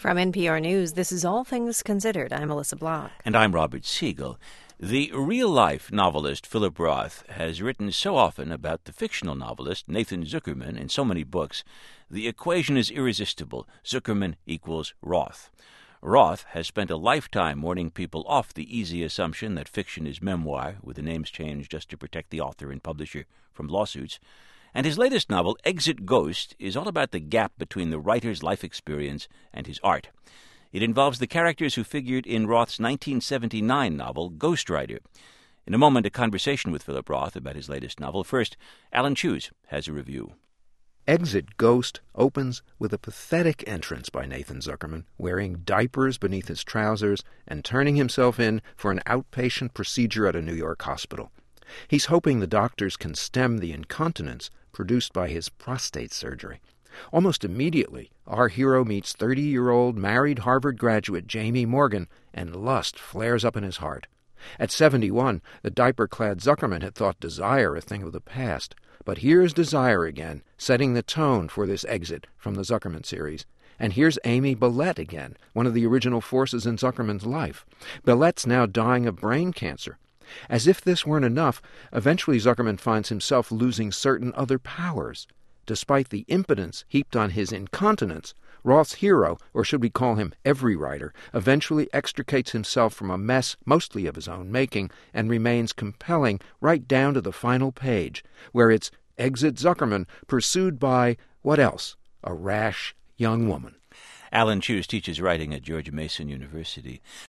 From NPR News, this is All Things Considered. I'm Melissa Block. And I'm Robert Siegel. The real-life novelist Philip Roth has written so often about the fictional novelist Nathan Zuckerman in so many books, the equation is irresistible. Zuckerman equals Roth. Roth has spent a lifetime warning people off the easy assumption that fiction is memoir, with the names changed just to protect the author and publisher from lawsuits. And his latest novel, Exit Ghost, is all about the gap between the writer's life experience and his art. It involves the characters who figured in Roth's 1979 novel, Ghostwriter. In a moment, a conversation with Philip Roth about his latest novel. First, Alan Cheuse has a review. Exit Ghost opens with a pathetic entrance by Nathan Zuckerman, wearing diapers beneath his trousers and turning himself in for an outpatient procedure at a New York hospital. He's hoping the doctors can stem the incontinence produced by his prostate surgery. Almost immediately, our hero meets 30-year-old married Harvard graduate Jamie Morgan, and lust flares up in his heart. At 71, the diaper-clad Zuckerman had thought desire a thing of the past, but here's desire again, setting the tone for this exit from the Zuckerman series. And here's Amy Bellette again, one of the original forces in Zuckerman's life. Bellette's now dying of brain cancer. As if this weren't enough, eventually Zuckerman finds himself losing certain other powers. Despite the impotence heaped on his incontinence, Roth's hero, or should we call him every writer, eventually extricates himself from a mess mostly of his own making and remains compelling right down to the final page, where it's Exit Zuckerman pursued by, what else? A rash young woman. Alan Cheuse teaches writing at George Mason University.